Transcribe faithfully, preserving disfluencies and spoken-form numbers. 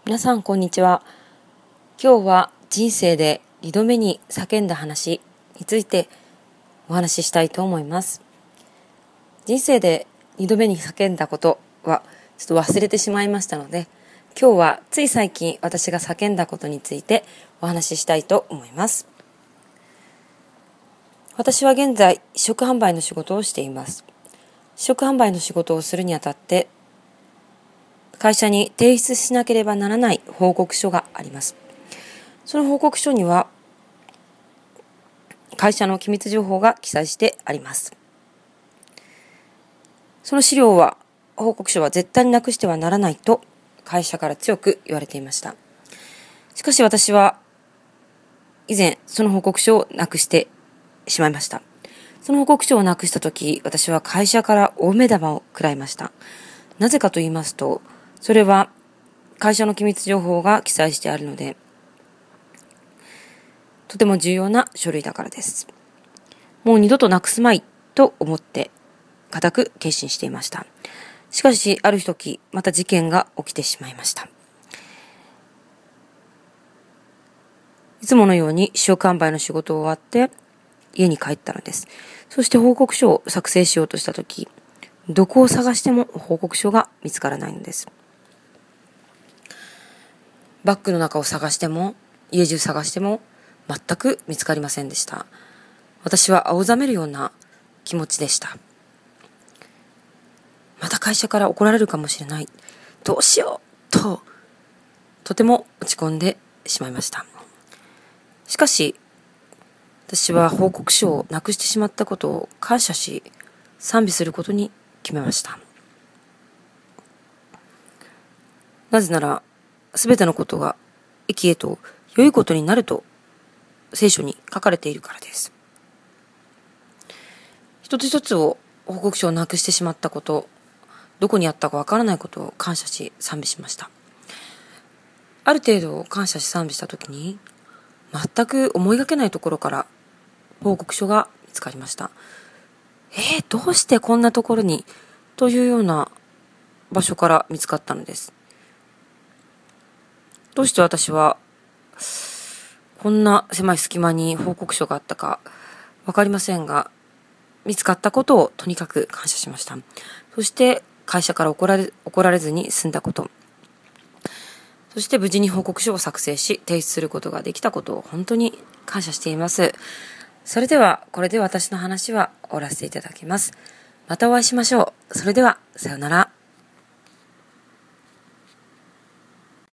皆さんこんにちは。今日は人生でにどめに叫んだ話についてお話ししたいと思います。人生でにどめに叫んだことはちょっと忘れてしまいましたので、今日はつい最近私が叫んだことについてお話ししたいと思います。私は現在試食販売の仕事をしています。試食販売の仕事をするにあたって会社に提出しなければならない報告書があります。その報告書には会社の機密情報が記載してあります。その資料は、報告書は絶対になくしてはならないと会社から強く言われていました。しかし私は以前その報告書をなくしてしまいました。その報告書をなくしたとき、私は会社から大目玉を食らいました。なぜかと言いますと、それは会社の機密情報が記載してあるので、とても重要な書類だからです。もう二度となくすまいと思って固く決心していました。しかしある時また事件が起きてしまいました。いつものように試食販売の仕事を終わって家に帰ったのです。そして報告書を作成しようとした時、どこを探しても報告書が見つからないのです。バッグの中を探しても家中探しても全く見つかりませんでした。私は青ざめるような気持ちでした。また会社から怒られるかもしれない。どうしようと、とても落ち込んでしまいました。しかし、私は報告書をなくしてしまったことを感謝し、賛美することに決めました。なぜなら、すべてのことが益へと良いことになると聖書に書かれているからです。一つ一つを報告書をなくしてしまったこと、どこにあったかわからないことを感謝し賛美しました。ある程度感謝し賛美したときに、全く思いがけないところから報告書が見つかりました。えー、どうしてこんなところにというような場所から見つかったのです。どうして私はこんな狭い隙間に報告書があったかわかりませんが、見つかったことをとにかく感謝しました。そして会社から怒られ、怒られずに済んだこと、そして無事に報告書を作成し提出することができたことを本当に感謝しています。それではこれで私の話は終わらせていただきます。またお会いしましょう。それではさようなら。